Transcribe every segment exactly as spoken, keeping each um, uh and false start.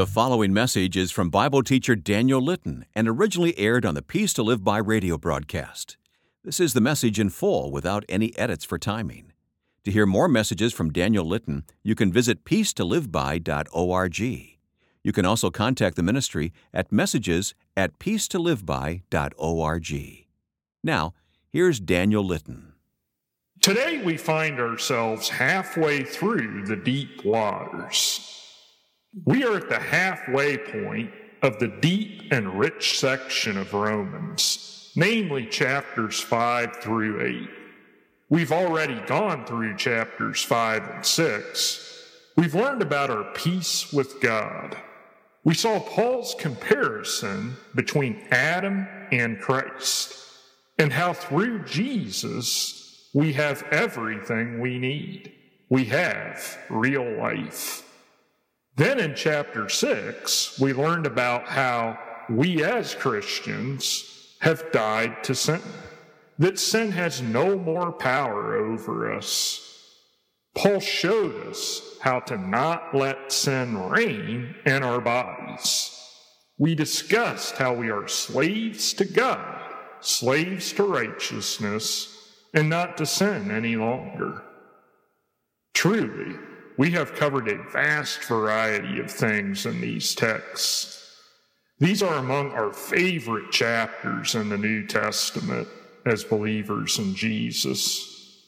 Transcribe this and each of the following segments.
The following message is from Bible teacher Daniel Litton and originally aired on the Peace to Live By radio broadcast. This is the message in full without any edits for timing. To hear more messages from Daniel Litton, you can visit peace to live by dot org. You can also contact the ministry at messages at peace to live by dot org. Now, here's Daniel Litton. Today we find ourselves halfway through the deep waters. We are at the halfway point of the deep and rich section of Romans, namely chapters five through eight. We've already gone through chapters five and six. We've learned about our peace with God. We saw Paul's comparison between Adam and Christ, and how through Jesus we have everything we need. We have real life. Then in chapter six, we learned about how we as Christians have died to sin, that sin has no more power over us. Paul showed us how to not let sin reign in our bodies. We discussed how we are slaves to God, slaves to righteousness, and not to sin any longer. Truly, we have covered a vast variety of things in these texts. These are among our favorite chapters in the New Testament as believers in Jesus.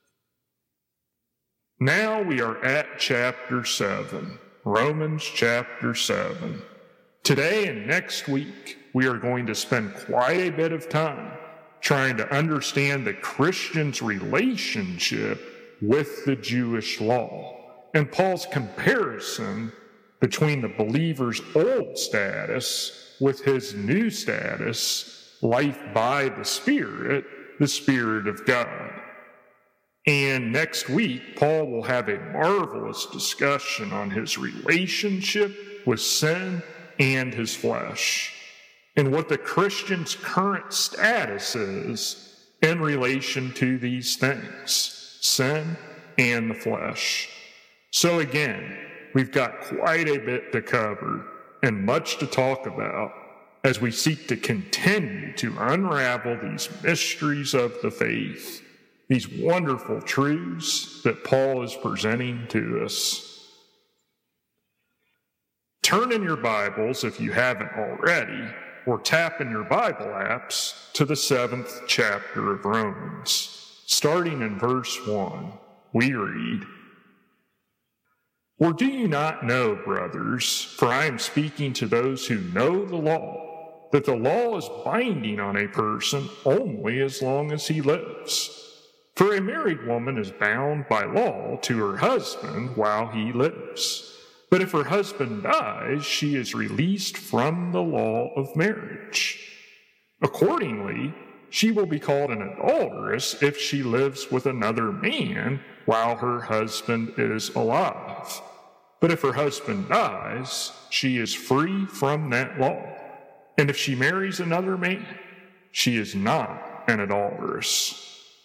Now we are at chapter seven, Romans chapter seven. Today and next week, we are going to spend quite a bit of time trying to understand the Christian's relationship with the Jewish law, and Paul's comparison between the believer's old status with his new status, life by the Spirit, the Spirit of God. And next week, Paul will have a marvelous discussion on his relationship with sin and his flesh, and what the Christian's current status is in relation to these things, sin and the flesh. So again, we've got quite a bit to cover and much to talk about as we seek to continue to unravel these mysteries of the faith, these wonderful truths that Paul is presenting to us. Turn in your Bibles, if you haven't already, or tap in your Bible apps to the seventh chapter of Romans. Starting in verse one, we read, "Or do you not know, brothers, for I am speaking to those who know the law, that the law is binding on a person only as long as he lives? For a married woman is bound by law to her husband while he lives. But if her husband dies, she is released from the law of marriage. Accordingly, she will be called an adulteress if she lives with another man while her husband is alive. But if her husband dies, she is free from that law. And if she marries another man, she is not an adulteress."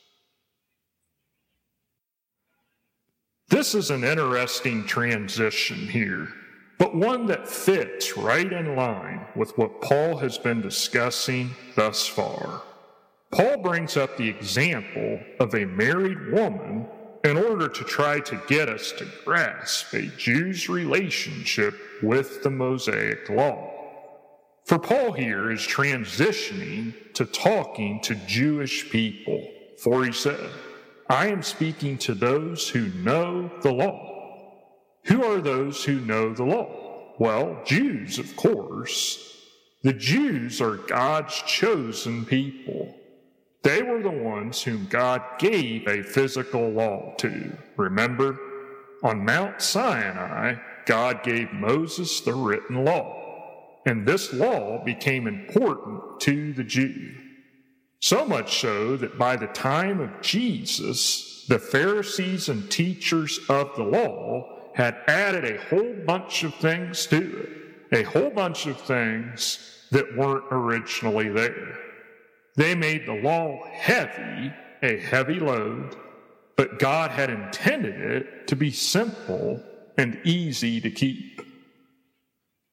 This is an interesting transition here, but one that fits right in line with what Paul has been discussing thus far. Paul brings up the example of a married woman in order to try to get us to grasp a Jew's relationship with the Mosaic law. For Paul here is transitioning to talking to Jewish people, for he said, "I am speaking to those who know the law." Who are those who know the law? Well, Jews, of course. The Jews are God's chosen people. They were the ones whom God gave a physical law to. Remember, on Mount Sinai, God gave Moses the written law, and this law became important to the Jew. So much so that by the time of Jesus, the Pharisees and teachers of the law had added a whole bunch of things to it, a whole bunch of things that weren't originally there. They made the law heavy, a heavy load, but God had intended it to be simple and easy to keep.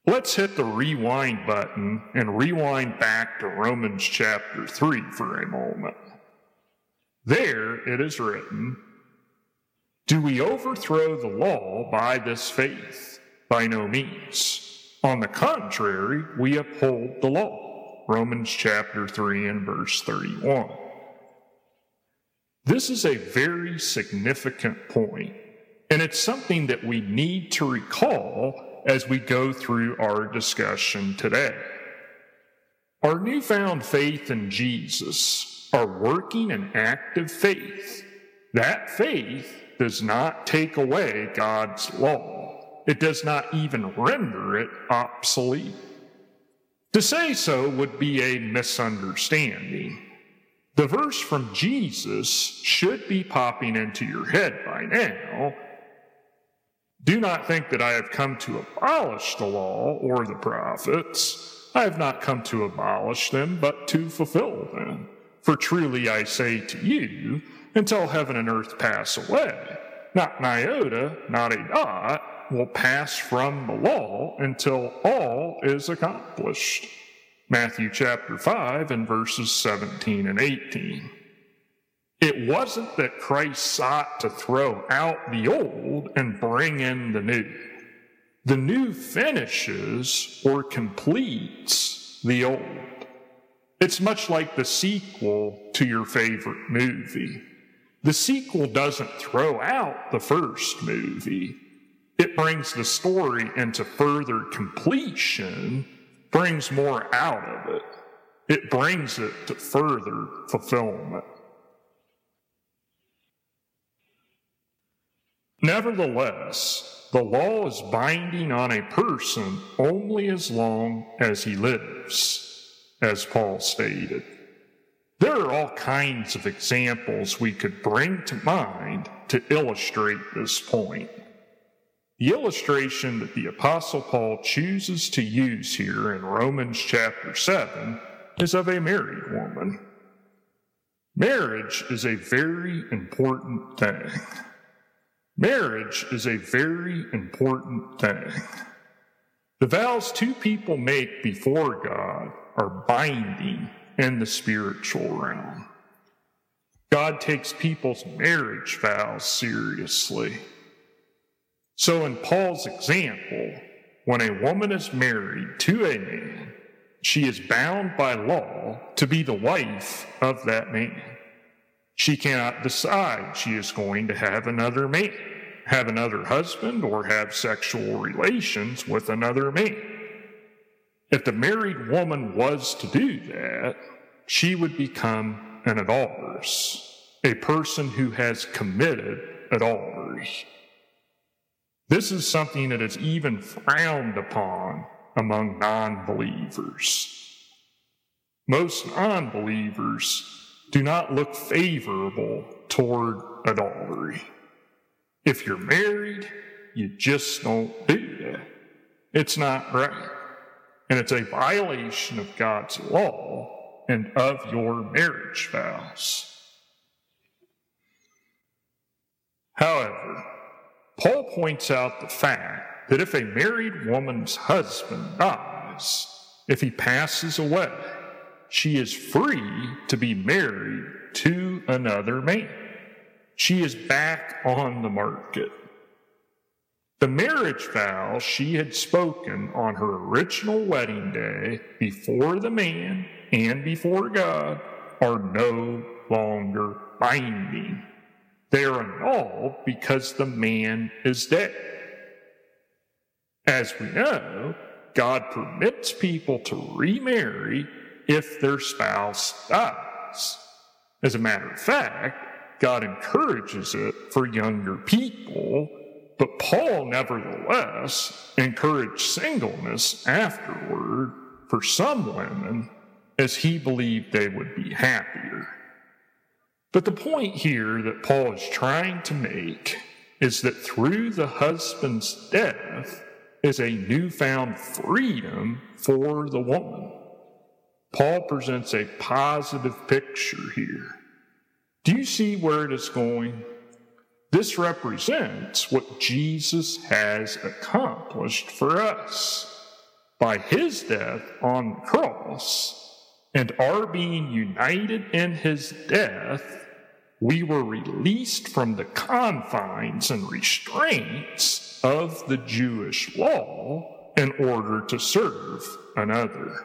Let's hit the rewind button and rewind back to Romans chapter three for a moment. There it is written, "Do we overthrow the law by this faith? By no means. On the contrary, we uphold the law." Romans chapter three and verse thirty-one. This is a very significant point, and it's something that we need to recall as we go through our discussion today. Our newfound faith in Jesus, our working and active faith, that faith does not take away God's law. It does not even render it obsolete. To say so would be a misunderstanding. The verse from Jesus should be popping into your head by now. "Do not think that I have come to abolish the law or the prophets. I have not come to abolish them, but to fulfill them. For truly I say to you, until heaven and earth pass away, not an iota, not a dot, will pass from the law until all is accomplished." Matthew chapter five and verses seventeen and eighteen. It wasn't that Christ sought to throw out the old and bring in the new. The new finishes or completes the old. It's much like the sequel to your favorite movie. The sequel doesn't throw out the first movie. It brings the story into further completion, brings more out of it. It brings it to further fulfillment. Nevertheless, the law is binding on a person only as long as he lives, as Paul stated. There are all kinds of examples we could bring to mind to illustrate this point. The illustration that the Apostle Paul chooses to use here in Romans chapter seven is of a married woman. Marriage is a very important thing. Marriage is a very important thing. The vows two people make before God are binding in the spiritual realm. God takes people's marriage vows seriously. So in Paul's example, when a woman is married to a man, she is bound by law to be the wife of that man. She cannot decide she is going to have another man, have another husband, or have sexual relations with another man. If the married woman was to do that, she would become an adulteress, a person who has committed adultery. This is something that is even frowned upon among non-believers. Most non-believers do not look favorable toward adultery. If you're married, you just don't do that. It's not right. And it's a violation of God's law and of your marriage vows. However, Paul points out the fact that if a married woman's husband dies, if he passes away, she is free to be married to another man. She is back on the market. The marriage vows she had spoken on her original wedding day before the man and before God are no longer binding. They are annulled because the man is dead. As we know, God permits people to remarry if their spouse dies. As a matter of fact, God encourages it for younger people, but Paul nevertheless encouraged singleness afterward for some women as he believed they would be happier. But the point here that Paul is trying to make is that through the husband's death is a newfound freedom for the woman. Paul presents a positive picture here. Do you see where it is going? This represents what Jesus has accomplished for us. by his death on the cross, and our being united in his death, we were released from the confines and restraints of the Jewish law in order to serve another.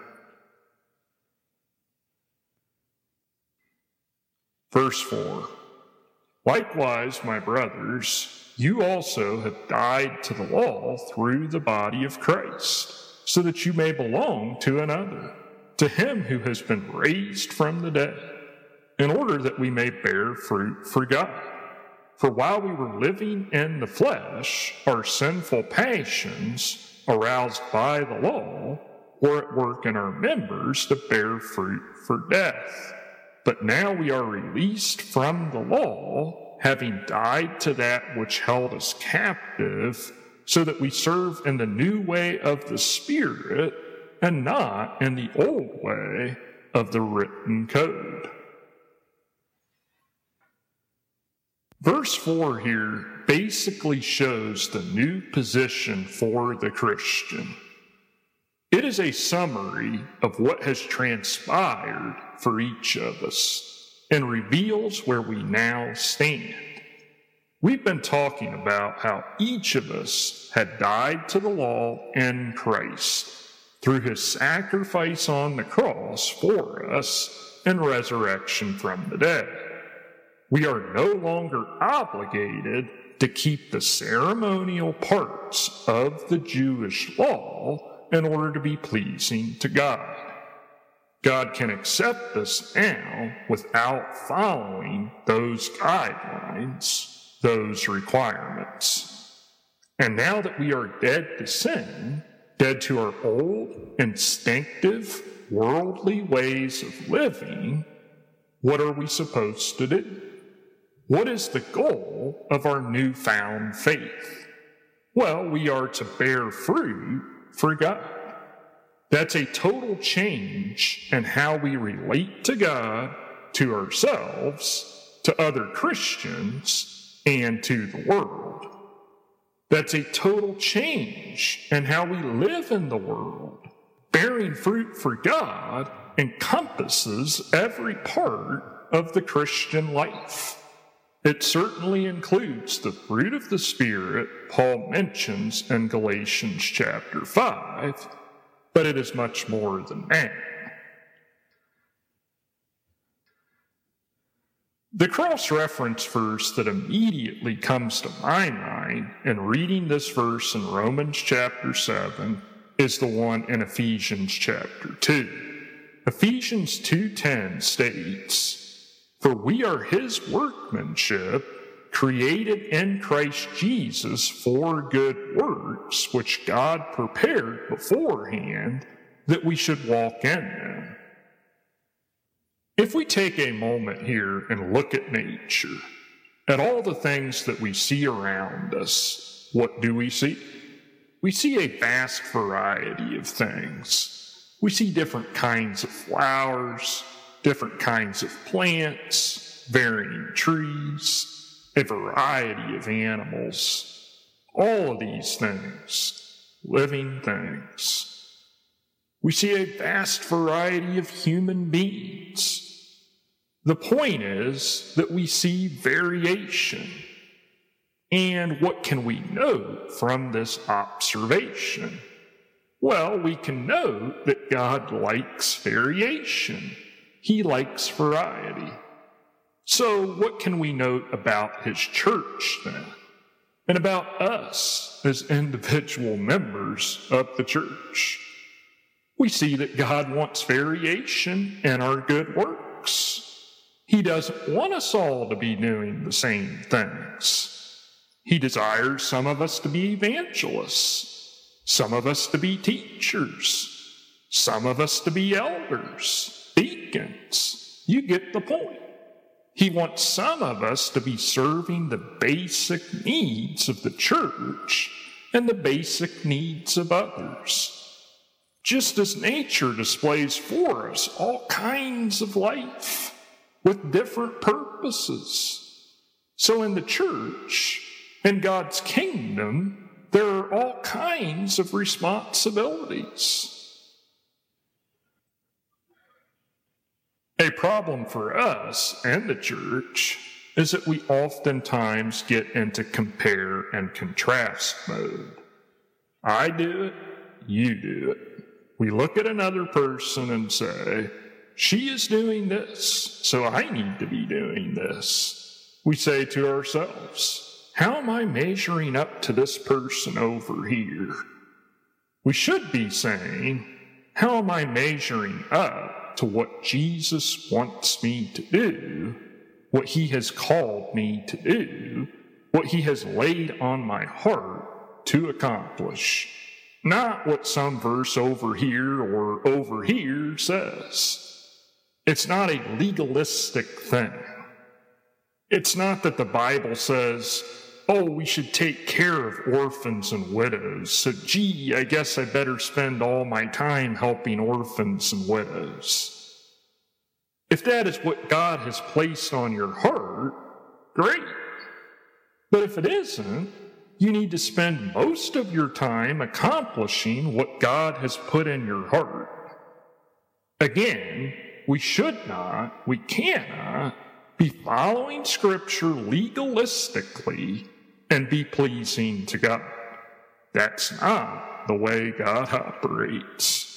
Verse four, likewise, my brothers, you also have died to the law through the body of Christ, so that you may belong to another, to him who has been raised from the dead, in order that we may bear fruit for God. For while we were living in the flesh, our sinful passions, aroused by the law, were at work in our members to bear fruit for death. But now we are released from the law, having died to that which held us captive, so that we serve in the new way of the Spirit and not in the old way of the written code. Verse four here basically shows the new position for the Christian. It is a summary of what has transpired for each of us and reveals where we now stand. We've been talking about how each of us had died to the law in Christ through his sacrifice on the cross for us and resurrection from the dead. We are no longer obligated to keep the ceremonial parts of the Jewish law in order to be pleasing to God. God can accept us now without following those guidelines, those requirements. And now that we are dead to sin, dead to our old, instinctive, worldly ways of living, what are we supposed to do? What is the goal of our newfound faith? Well, we are to bear fruit for God. That's a total change in how we relate to God, to ourselves, to other Christians, and to the world. That's a total change in how we live in the world. Bearing fruit for God encompasses every part of the Christian life. It certainly includes the fruit of the Spirit Paul mentions in Galatians chapter five, but it is much more than that. The cross-reference verse that immediately comes to my mind in reading this verse in Romans chapter seven is the one in Ephesians chapter two. Ephesians two ten states, "For we are his workmanship, created in Christ Jesus for good works, which God prepared beforehand that we should walk in them." If we take a moment here and look at nature, at all the things that we see around us, what do we see? We see a vast variety of things. We see different kinds of flowers, different kinds of plants, varying trees, a variety of animals, all of these things, living things. We see a vast variety of human beings. The point is that we see variation. And what can we note from this observation? Well, we can note that God likes variation. He likes variety. So what can we note about his church then? And about us as individual members of the church? We see that God wants variation in our good works. He doesn't want us all to be doing the same things. He desires some of us to be evangelists, some of us to be teachers, some of us to be elders, deacons. You get the point. He wants some of us to be serving the basic needs of the church and the basic needs of others. Just as nature displays for us all kinds of life with different purposes. So in the church, in God's kingdom, There are all kinds of responsibilities. A problem for us and the church is that we oftentimes get into compare and contrast mode. I do it, you do it. We look at another person and say, she is doing this, so I need to be doing this. We say to ourselves, how am I measuring up to this person over here? We should be saying, how am I measuring up to what Jesus wants me to do, what he has called me to do, what he has laid on my heart to accomplish, not what some verse over here or over here says. It's not a legalistic thing. It's not that the Bible says, oh, we should take care of orphans and widows, so gee, I guess I better spend all my time helping orphans and widows. If that is what God has placed on your heart, great. But if it isn't, you need to spend most of your time accomplishing what God has put in your heart. Again, we should not, we cannot be following Scripture legalistically and be pleasing to God. That's not the way God operates.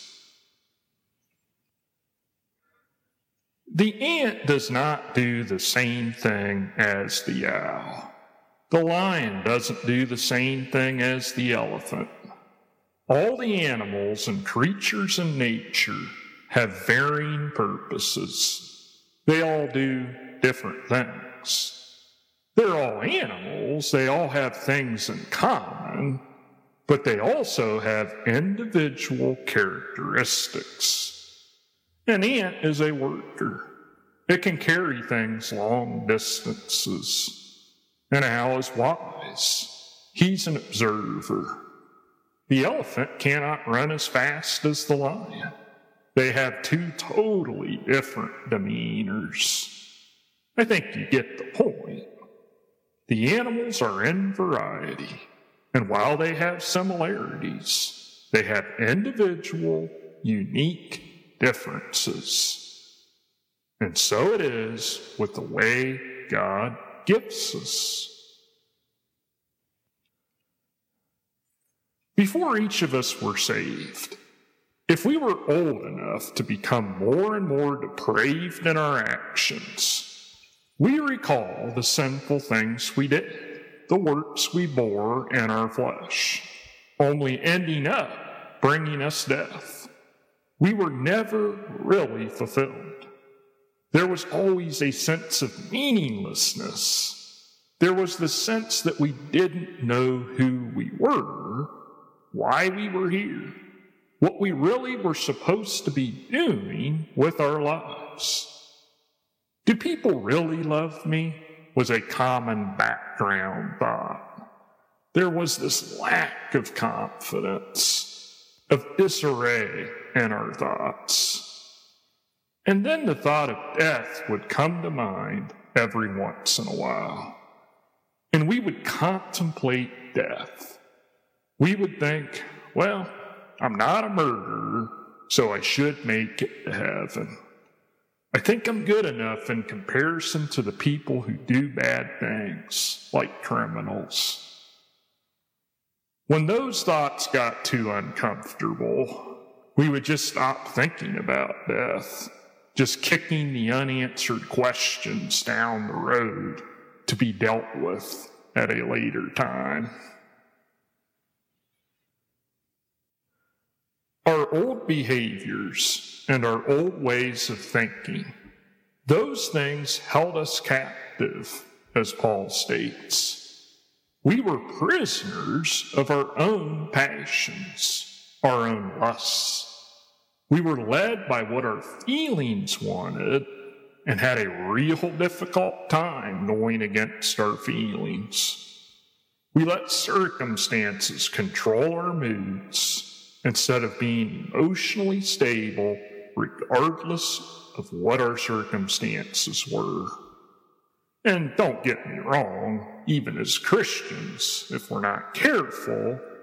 The ant does not do the same thing as the owl. The lion doesn't do the same thing as the elephant. All the animals and creatures in nature have varying purposes. They all do different things. They're all animals. They all have things in common, but they also have individual characteristics. An ant is a worker. It can carry things long distances. An owl is wise. He's an observer. The elephant cannot run as fast as the lion. They have two totally different demeanors. I think you get the point. The animals are in variety, and while they have similarities, they have individual, unique differences. And so it is with the way God gifts us. Before each of us were saved, if we were old enough to become more and more depraved in our actions, we recall the sinful things we did, the works we bore in our flesh, only ending up bringing us death. We were never really fulfilled. There was always a sense of meaninglessness. There was the sense that we didn't know who we were, why we were here, what we really were supposed to be doing with our lives. Do people really love me? Was a common background thought. There was this lack of confidence, of disarray in our thoughts. And then the thought of death would come to mind every once in a while. And we would contemplate death. We would think, well, I'm not a murderer, so I should make it to heaven. I think I'm good enough in comparison to the people who do bad things, like criminals. When those thoughts got too uncomfortable, we would just stop thinking about death, just kicking the unanswered questions down the road to be dealt with at a later time. Our old behaviors and our old ways of thinking, those things held us captive, as Paul states. We were prisoners of our own passions, our own lusts. We were led by what our feelings wanted and had a real difficult time going against our feelings. We let circumstances control our moods instead of being emotionally stable regardless of what our circumstances were. And don't get me wrong, even as Christians, if we're not careful,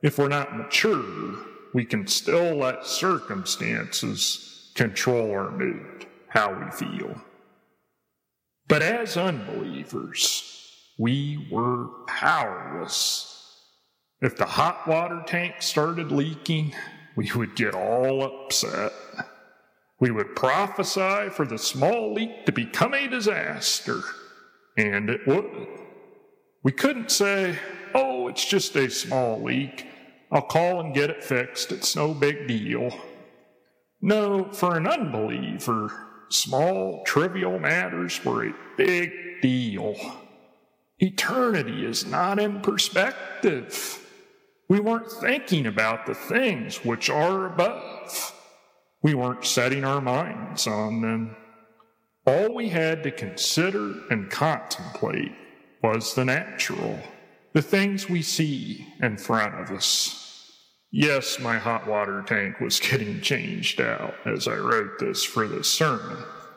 If we're not mature, we can still let circumstances control our mood, how we feel. But as unbelievers, we were powerless. If the hot water tank started leaking, we would get all upset. We would prophesy for the small leak to become a disaster, and it would. We couldn't say, oh, it's just a small leak. I'll call and get it fixed. It's no big deal. No, for an unbeliever, small, trivial matters were a big deal. Eternity is not in perspective. We weren't thinking about the things which are above. We weren't setting our minds on them. All we had to consider and contemplate was the natural, the things we see in front of us. Yes, my hot water tank was getting changed out as I wrote this for this sermon.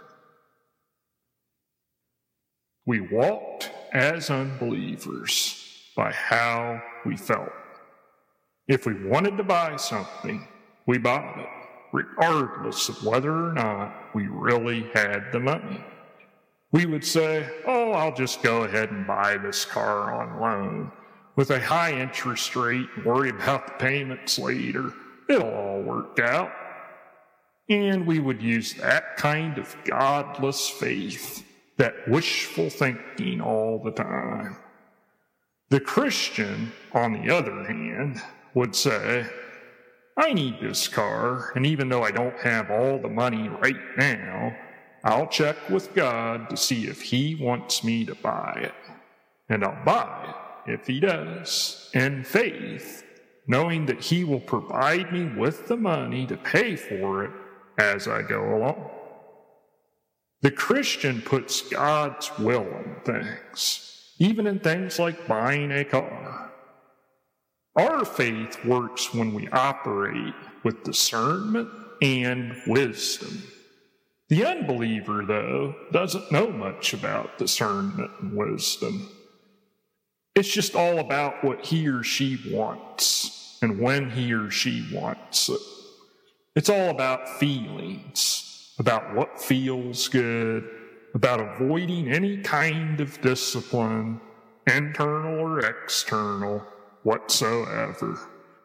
We walked as unbelievers by how we felt. If we wanted to buy something, we bought it, regardless of whether or not we really had the money. We would say, oh, I'll just go ahead and buy this car on loan with a high interest rate and worry about the payments later. It'll all work out. And we would use that kind of godless faith, that wishful thinking all the time. The Christian, on the other hand, would say, I need this car, and even though I don't have all the money right now, I'll check with God to see if He wants me to buy it. And I'll buy it if He does, in faith, knowing that He will provide me with the money to pay for it as I go along. The Christian puts God's will in things, even in things like buying a car. Our faith works when we operate with discernment and wisdom. The unbeliever, though, doesn't know much about discernment and wisdom. It's just all about what he or she wants and when he or she wants it. It's all about feelings, about what feels good, about avoiding any kind of discipline, internal or external, whatsoever.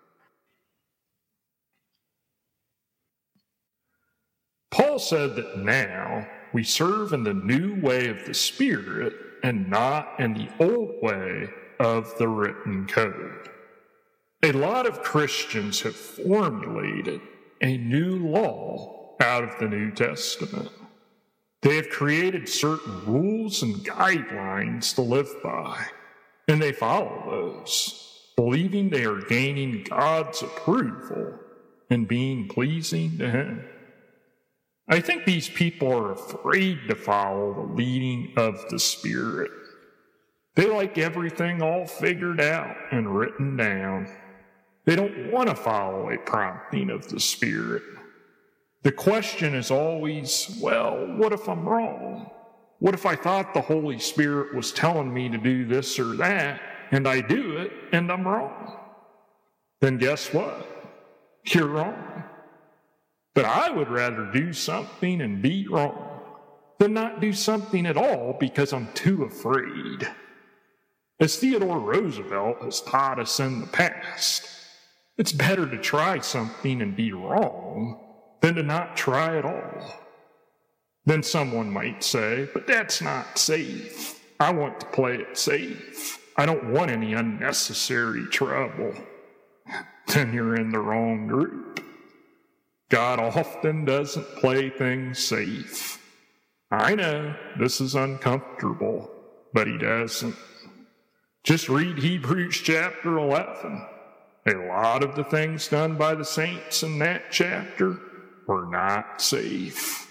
Paul said that now we serve in the new way of the Spirit and not in the old way of the written code. A lot of Christians have formulated a new law out of the New Testament. They have created certain rules and guidelines to live by, and they follow those, believing they are gaining God's approval and being pleasing to Him. I think these people are afraid to follow the leading of the Spirit. They like everything all figured out and written down. They don't want to follow a prompting of the Spirit. The question is always, well, what if I'm wrong? What if I thought the Holy Spirit was telling me to do this or that, and I do it, and I'm wrong? Then guess what? You're wrong. But I would rather do something and be wrong than not do something at all because I'm too afraid. As Theodore Roosevelt has taught us in the past, it's better to try something and be wrong than to not try at all. Then someone might say, but that's not safe. I want to play it safe. I don't want any unnecessary trouble. Then you're in the wrong group. God often doesn't play things safe. I know this is uncomfortable, but He doesn't. Just read Hebrews chapter eleven. A lot of the things done by the saints in that chapter were not safe.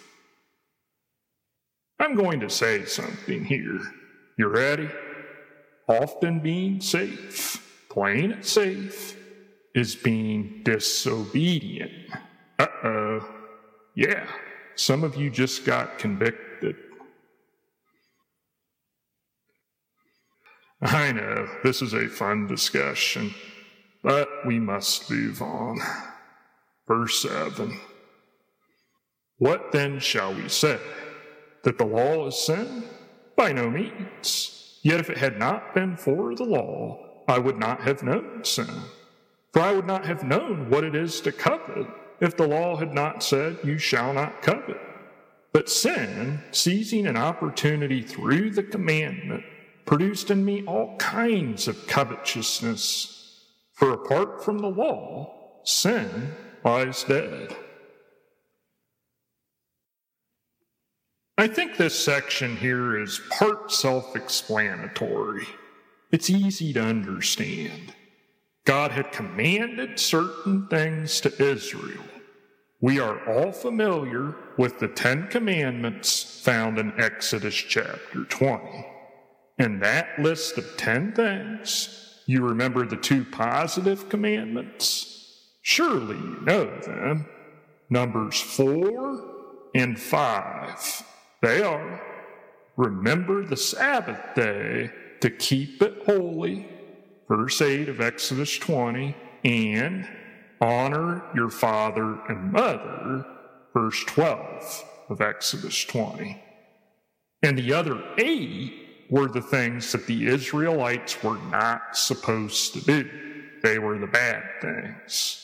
I'm going to say something here. You ready? Often being safe, playing it safe, is being disobedient. Uh-oh. Yeah, some of you just got convicted. I know, this is a fun discussion. But we must move on. Verse seven. What then shall we say? That the law is sin? By no means. Yet if it had not been for the law, I would not have known sin. For I would not have known what it is to covet if the law had not said, you shall not covet. But sin, seizing an opportunity through the commandment, produced in me all kinds of covetousness. For apart from the law, sin lies dead. I think this section here is part self-explanatory. It's easy to understand. God had commanded certain things to Israel. We are all familiar with the Ten Commandments found in Exodus chapter twenty. In that list of ten things, you remember the two positive commandments? Surely you know them. Numbers four and five. They are, remember the Sabbath day to keep it holy, verse eight of Exodus twenty, and honor your father and mother, verse twelve of Exodus twenty. And the other eight were the things that the Israelites were not supposed to do. They were the bad things.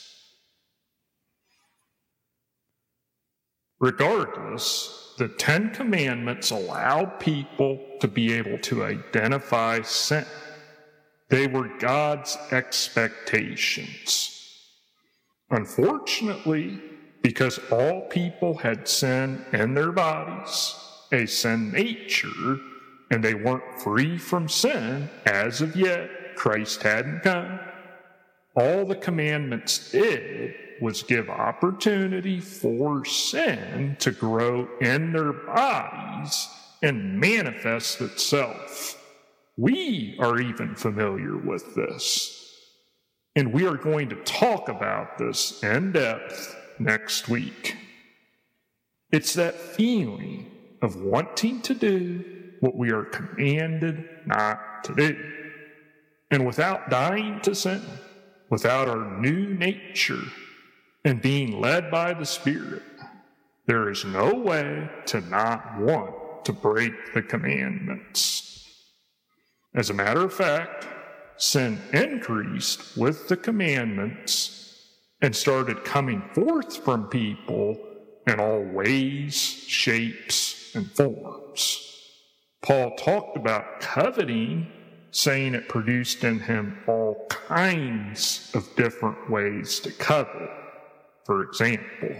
Regardless, the Ten Commandments allowed people to be able to identify sin. They were God's expectations. Unfortunately, because all people had sin in their bodies, a sin nature, and they weren't free from sin as of yet, Christ hadn't come, all the commandments did was give opportunity for sin to grow in their bodies and manifest itself. We are even familiar with this, and we are going to talk about this in depth next week. It's that feeling of wanting to do what we are commanded not to do. And without dying to sin, without our new nature, and being led by the Spirit, there is no way to not want to break the commandments. As a matter of fact, sin increased with the commandments and started coming forth from people in all ways, shapes, and forms. Paul talked about coveting, saying it produced in him all kinds of different ways to covet. For example,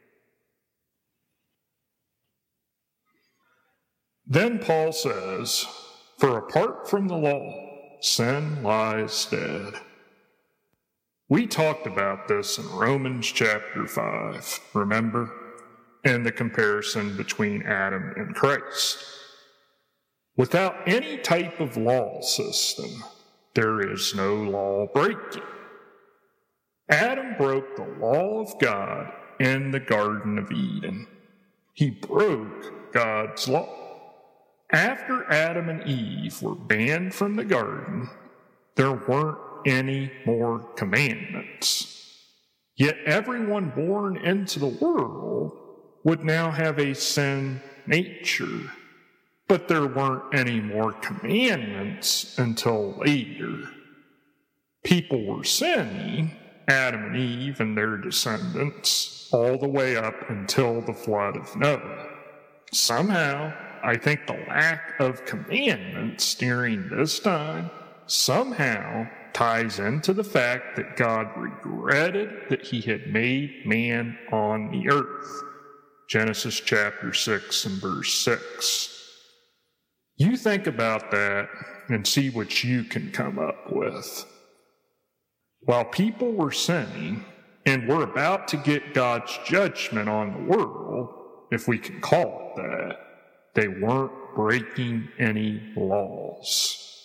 then Paul says, for apart from the law, sin lies dead. We talked about this in Romans chapter five, remember? And the comparison between Adam and Christ. Without any type of law system, there is no law breaking. Adam broke the law of God in the Garden of Eden. He broke God's law. After Adam and Eve were banned from the garden, there weren't any more commandments. Yet everyone born into the world would now have a sin nature, but there weren't any more commandments until later. People were sinning, Adam and Eve and their descendants, all the way up until the flood of Noah. Somehow, I think the lack of commandments during this time somehow ties into the fact that God regretted that he had made man on the earth. Genesis chapter six and verse six. You think about that and see what you can come up with. While people were sinning and were about to get God's judgment on the world, if we can call it that, they weren't breaking any laws.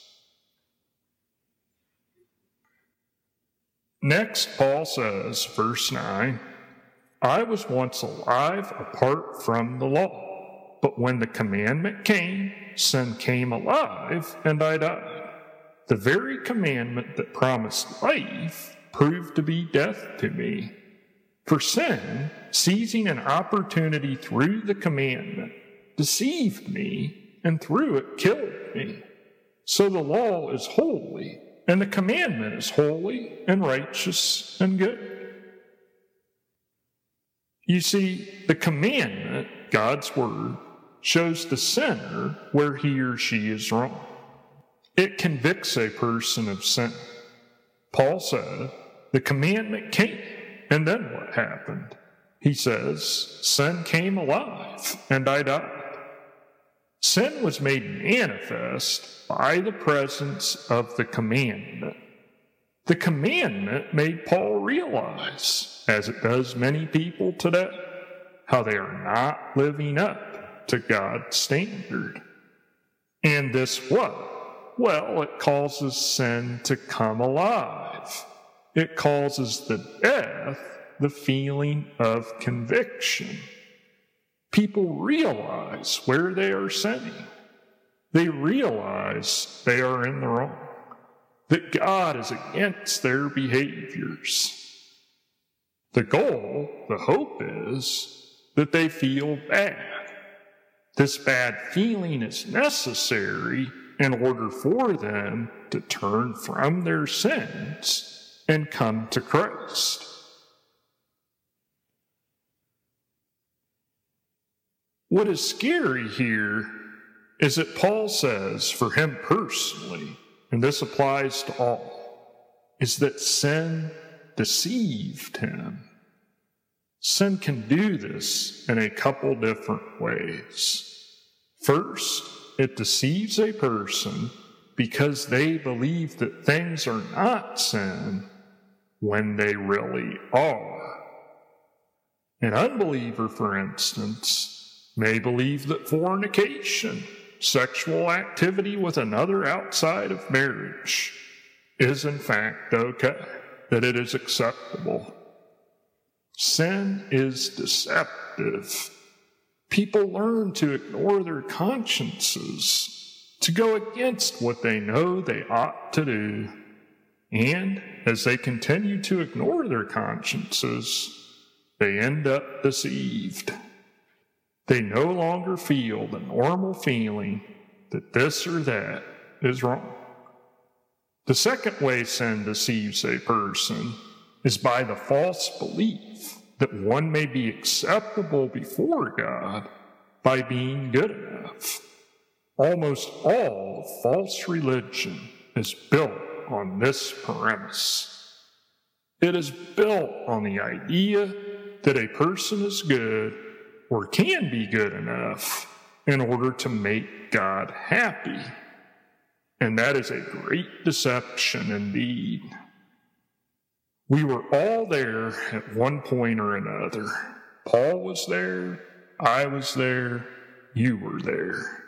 Next, Paul says, verse nine, I was once alive apart from the law, but when the commandment came, sin came alive, and I died. The very commandment that promised life proved to be death to me. For sin, seizing an opportunity through the commandment, deceived me and through it killed me. So the law is holy, and the commandment is holy and righteous and good. You see, the commandment, God's word, shows the sinner where he or she is wrong. It convicts a person of sin. Paul said, the commandment came, and then what happened? He says, sin came alive, and I died. Sin was made manifest by the presence of the commandment. The commandment made Paul realize, as it does many people today, how they are not living up to God's standard. And this what? Well, it causes sin to come alive. It causes the death, the feeling of conviction. People realize where they are sinning. They realize they are in the wrong, that God is against their behaviors. The goal, the hope is that they feel bad. This bad feeling is necessary in order for them to turn from their sins and come to Christ. What is scary here is that Paul says, for him personally, and this applies to all, is that sin deceived him. Sin can do this in a couple different ways. First, it deceives a person because they believe that things are not sin when they really are. An unbeliever, for instance, may believe that fornication, sexual activity with another outside of marriage, is in fact okay, that it is acceptable. Sin is deceptive. People learn to ignore their consciences, to go against what they know they ought to do. And as they continue to ignore their consciences, they end up deceived. They no longer feel the normal feeling that this or that is wrong. The second way sin deceives a person is by the false belief that one may be acceptable before God by being good enough. Almost all false religion is built on this premise. It is built on the idea that a person is good or can be good enough in order to make God happy. And that is a great deception indeed. We were all there at one point or another. Paul was there, I was there, you were there.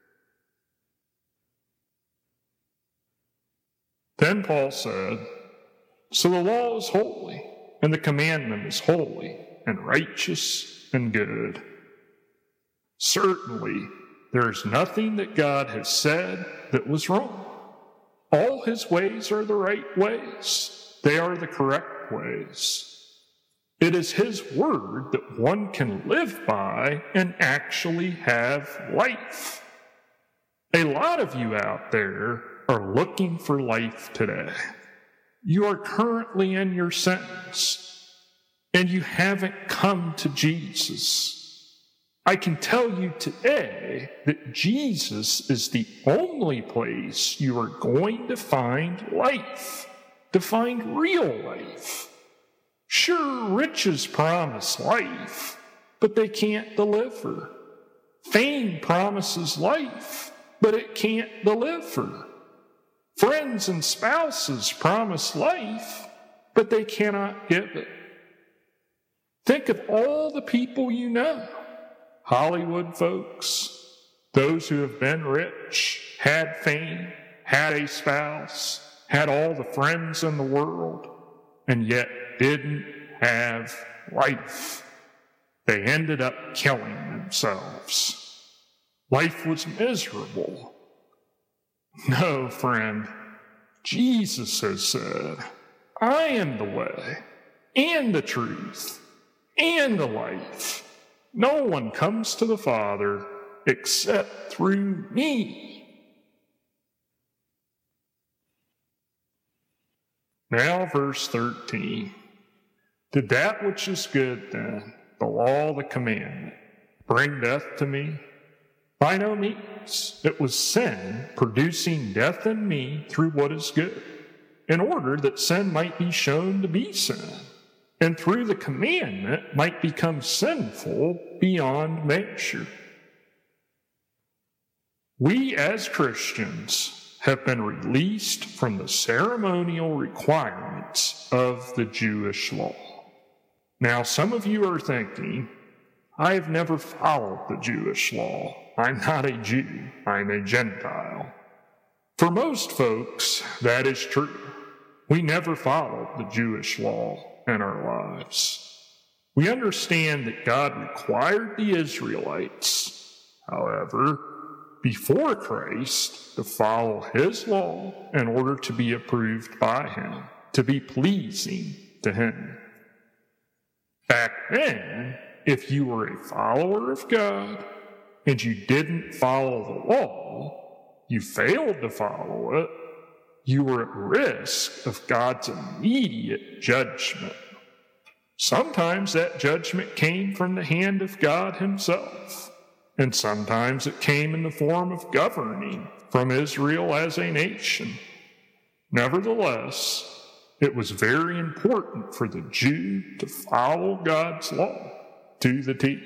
Then Paul said, so the law is holy, and the commandment is holy and righteous and good. Certainly, there is nothing that God has said that was wrong. All his ways are the right ways. They are the correct ways. It is his word that one can live by and actually have life. A lot of you out there are looking for life today. You are currently in your sentence, and you haven't come to Jesus. I can tell you today that Jesus is the only place you are going to find life, to find real life. Sure, riches promise life, but they can't deliver. Fame promises life, but it can't deliver. Friends and spouses promise life, but they cannot give it. Think of all the people you know. Hollywood folks, those who have been rich, had fame, had a spouse, had all the friends in the world, and yet didn't have life. They ended up killing themselves. Life was miserable. No, friend, Jesus has said, I am the way, and the truth, and the life. No one comes to the Father except through me. Now, verse thirteen. Did that which is good, then, the law, the commandment, bring death to me? By no means. It was sin producing death in me through what is good, in order that sin might be shown to be sin, and through the commandment might become sinful beyond measure. We as Christians have been released from the ceremonial requirements of the Jewish law. Now, some of you are thinking, I've never followed the Jewish law. I'm not a Jew. I'm a Gentile. For most folks, that is true. We never followed the Jewish law in our lives. We understand that God required the Israelites, however, before Christ, to follow his law in order to be approved by him, to be pleasing to him. Back then, if you were a follower of God and you didn't follow the law, you failed to follow it, you were at risk of God's immediate judgment. Sometimes that judgment came from the hand of God himself, and sometimes it came in the form of governing from Israel as a nation. Nevertheless, it was very important for the Jew to follow God's law to the T.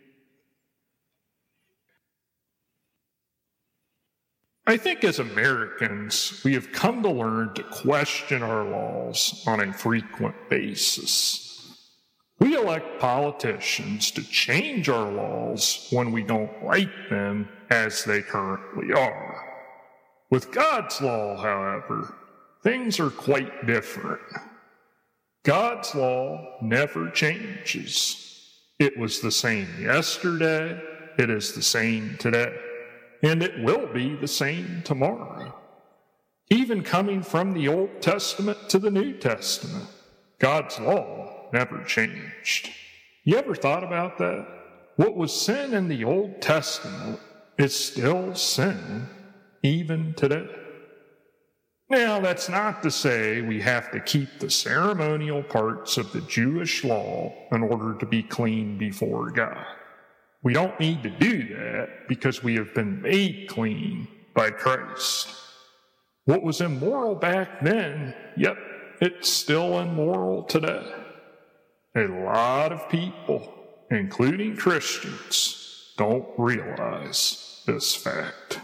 I think as Americans, we have come to learn to question our laws on a frequent basis. We elect politicians to change our laws when we don't like them as they currently are. With God's law, however, things are quite different. God's law never changes. It was the same yesterday, it is the same today, and it will be the same tomorrow. Even coming from the Old Testament to the New Testament, God's law never changed. You ever thought about that? What was sin in the Old Testament is still sin even today. Now, that's not to say we have to keep the ceremonial parts of the Jewish law in order to be clean before God. We don't need to do that because we have been made clean by Christ. What was immoral back then, yep, it's still immoral today. A lot of people, including Christians, don't realize this fact.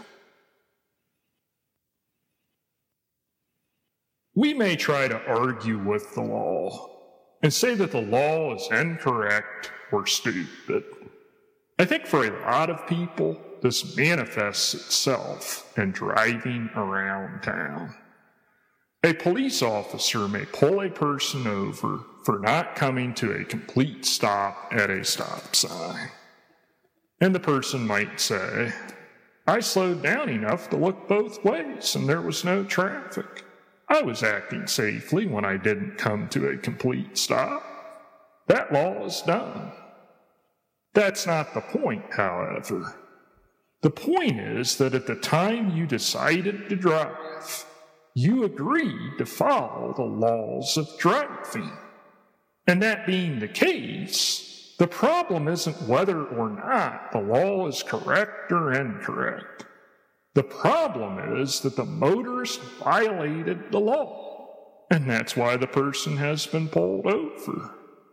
We may try to argue with the law and say that the law is incorrect or stupid. I think for a lot of people, this manifests itself in driving around town. A police officer may pull a person over for not coming to a complete stop at a stop sign. And the person might say, I slowed down enough to look both ways and there was no traffic. I was acting safely when I didn't come to a complete stop. That law is done. That's not the point, however. The point is that at the time you decided to drive, you agreed to follow the laws of driving. And that being the case, the problem isn't whether or not the law is correct or incorrect. The problem is that the motorist violated the law, and that's why the person has been pulled over.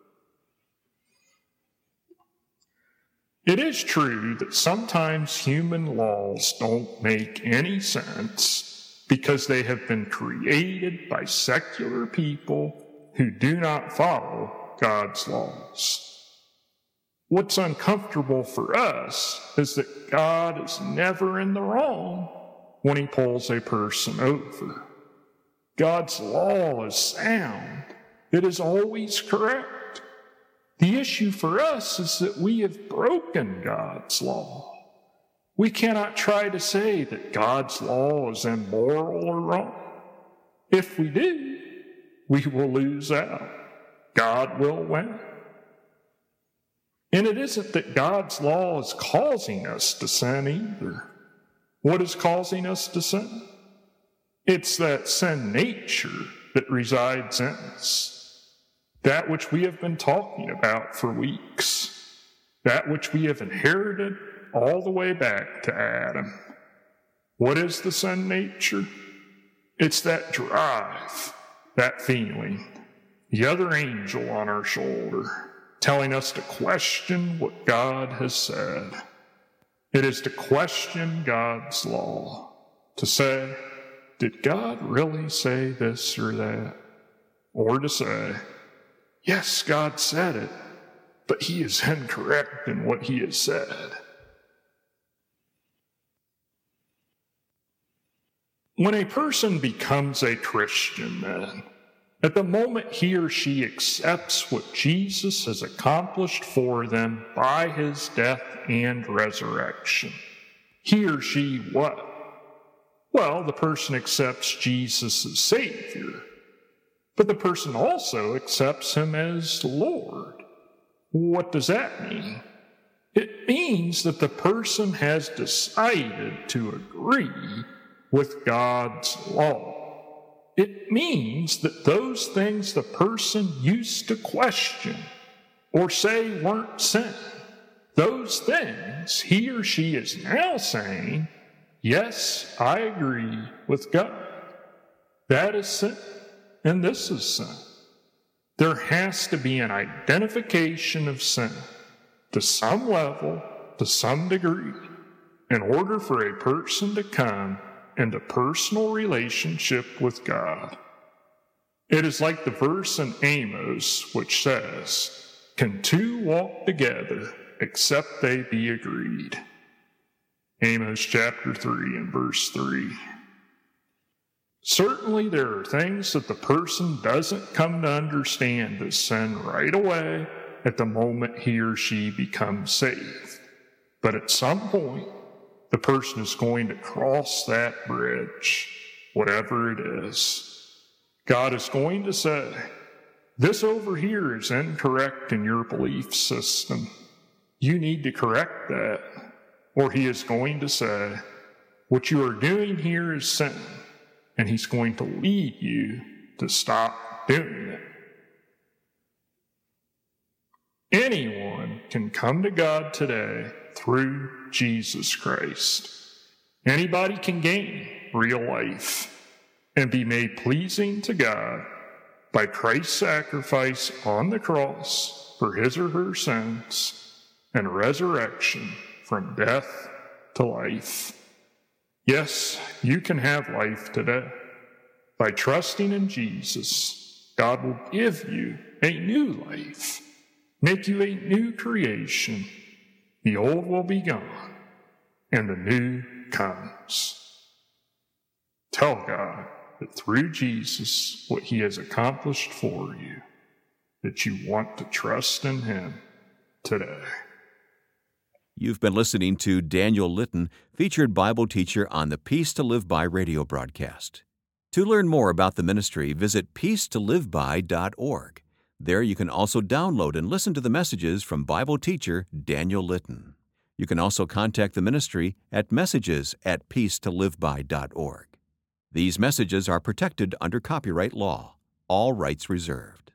It is true that sometimes human laws don't make any sense because they have been created by secular people who do not follow God's laws. What's uncomfortable for us is that God is never in the wrong when he pulls a person over. God's law is sound. It is always correct. The issue for us is that we have broken God's law. We cannot try to say that God's law is immoral or wrong. If we do, we will lose out. God will win. And it isn't that God's law is causing us to sin either. What is causing us to sin? It's that sin nature that resides in us. That which we have been talking about for weeks. That which we have inherited all the way back to Adam. What is the sin nature? It's that drive, that feeling, the other angel on our shoulder, telling us to question what God has said. It is to question God's law, to say, did God really say this or that? Or to say, yes, God said it, but he is incorrect in what he has said. When a person becomes a Christian, then, at the moment he or she accepts what Jesus has accomplished for them by his death and resurrection, he or she what? Well, the person accepts Jesus as Savior, but the person also accepts him as Lord. What does that mean? It means that the person has decided to agree with God's law. It means that those things the person used to question or say weren't sin, those things he or she is now saying, yes, I agree with God. That is sin, and this is sin. There has to be an identification of sin to some level, to some degree, in order for a person to come into personal relationship with God. It is like the verse in Amos which says, can two walk together except they be agreed? Amos chapter three and verse three. Certainly there are things that the person doesn't come to understand as sin right away at the moment he or she becomes saved. But at some point, the person is going to cross that bridge, whatever it is. God is going to say, this over here is incorrect in your belief system. You need to correct that. Or he is going to say, what you are doing here is sin, and he's going to lead you to stop doing it. Anyone can come to God today through Jesus Christ. Anybody can gain real life and be made pleasing to God by Christ's sacrifice on the cross for his or her sins and resurrection from death to life. Yes, you can have life today. By trusting in Jesus, God will give you a new life, make you a new creation. The old will be gone, and the new comes. Tell God that through Jesus, what he has accomplished for you, that you want to trust in him today. You've been listening to Daniel Litton, featured Bible teacher on the Peace to Live By radio broadcast. To learn more about the ministry, visit peace to live by dot org. There you can also download and listen to the messages from Bible teacher Daniel Litton. You can also contact the ministry at messages at peace to live by dot org. These messages are protected under copyright law. All rights reserved.